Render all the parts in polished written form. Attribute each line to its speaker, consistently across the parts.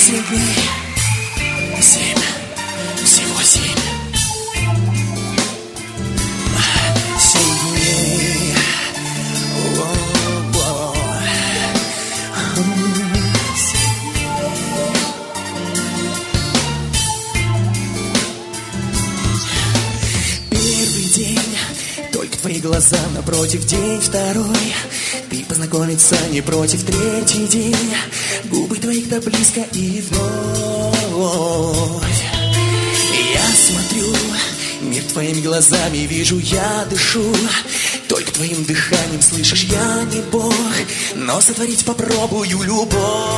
Speaker 1: 7 дней, 7, всего 7. 7 дней. Первый день, только твои глаза напротив, день второй. Ты познакомиться не против, третий день. Губы твоих так близко и вновь. Я смотрю, мир твоими глазами вижу, я дышу. Только твоим дыханием слышишь, я не Бог, но сотворить попробую любовь.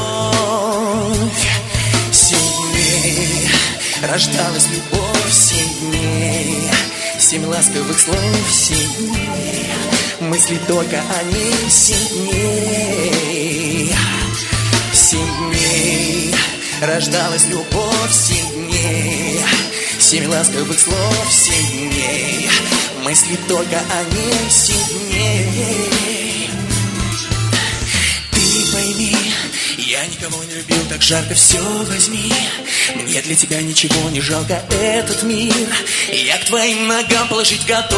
Speaker 1: 7 дней рождалась любовь, 7 дней, 7 ласковых слов, 7 дней, мысли только о ней, 7 дней. 7 дней рождалась любовь, 7 дней, 7 ласковых слов, 7 дней, мысли только о ней, 7 дней. Ты пойми, я никого не любил так жарко, все возьми. Мне для тебя ничего не жалко, этот мир я к твоим ногам положить готов.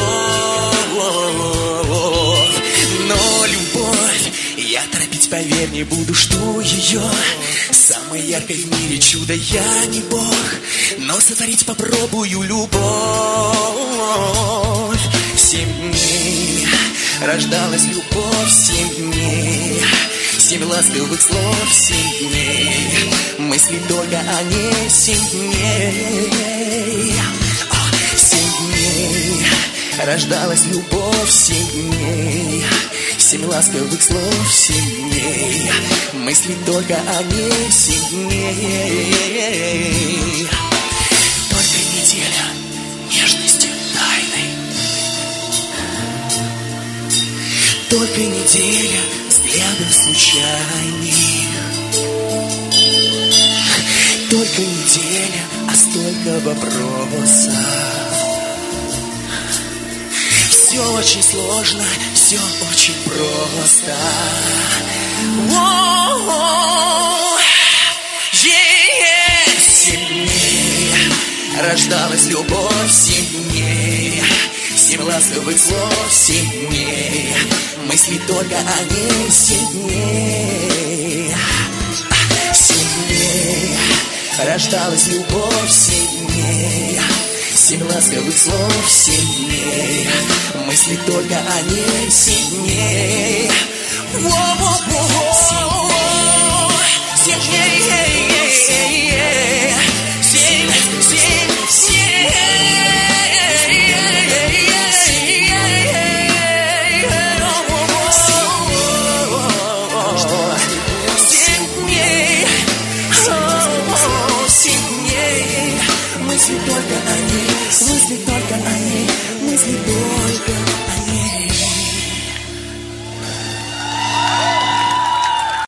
Speaker 1: Но любовь, я торопить, поверь, не буду, жду ее. Самое яркое в мире чудо, я не Бог, но сотворить попробую любовь. 7 дней рождалась любовь, 7 дней, 7 ласковых слов, 7 дней, мысли только о ней, 7 дней. 7 дней рождалась любовь, 7 дней, 7 ласковых слов, 7 дней, мысли только о ней, 7 дней. Только неделя нежности тайной, только неделя взглядов случайных, только неделя, а столько вопросов. Все очень сложно, все очень просто. 7 дней рождалась любовь, 7 дней, 7 ласковых слов, 7 дней, мысли только о ней, 7 дней. 7 дней рождалась любовь, 7 дней, 7 ласковых слов, 7 дней, мысли только о ней, 7 дней. 7 дней.